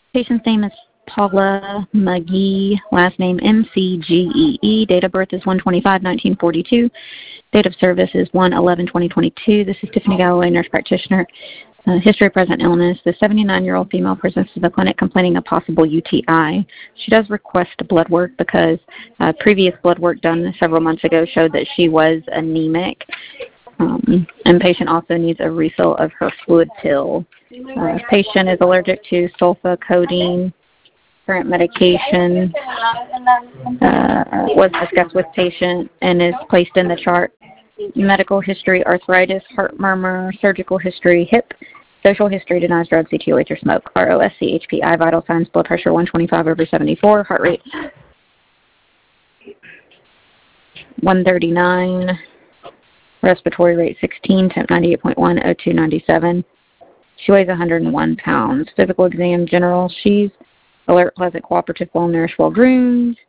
Patient's name is Paula McGee, last name M-C-G-E-E. Date of birth is 1/25/1942. Date of service is 1/11/2022. This is Tiffany Galloway, nurse practitioner. History of present illness. The 79-year-old female presents to the clinic complaining of possible UTI. She does request blood work because previous blood work done several months ago showed that she was anemic. And patient also needs a refill of her fluid pill. Patient is allergic to sulfa-codeine. Current medication was discussed with patient and is placed in the chart. Medical history, arthritis, heart murmur, surgical history, hip. Social history, denies drugs, CTOH, or smoke. ROSC, HPI, vital signs, blood pressure 125/74, heart rate 139, respiratory rate 16, temp 98.1, O2 97. She weighs 101 pounds. Physical exam, general. She's alert, pleasant, cooperative, well-nourished, well-groomed.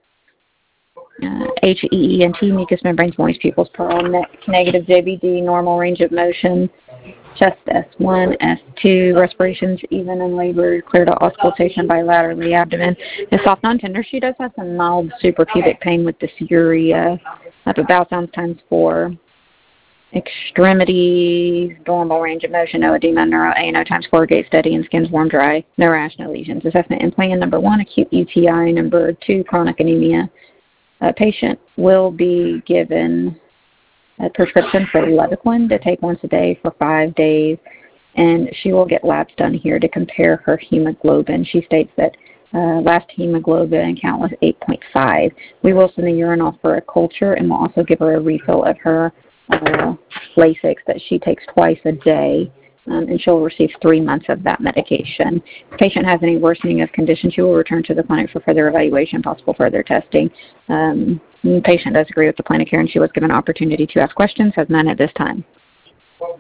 HEENT, mucous membranes, moist pupils, pearl, neck, negative, JVD, normal range of motion, chest S1, S2, respirations even and labored, clear to auscultation bilaterally, abdomen is soft, non-tender. She does have some mild suprapubic pain with dysuria, bowel sounds times 4. Extremities, normal range of motion, no edema, neuro ANO times 4, gait steady, and skin's warm, dry, no rash, no lesions. Assessment and plan: number 1, acute UTI, number 2, chronic anemia. Patient will be given a prescription for Levaquin to take once a day for 5 days, and she will get labs done here to compare her hemoglobin. She states that last hemoglobin count was 8.5. We will send the urine off for a culture, and we'll also give her a refill of her Lasix that she takes twice a day, and she'll receive 3 months of that medication. If the patient has any worsening of condition, she will return to the clinic for further evaluation, possible further testing. The patient does agree with the plan of care, and she was given an opportunity to ask questions, has none at this time.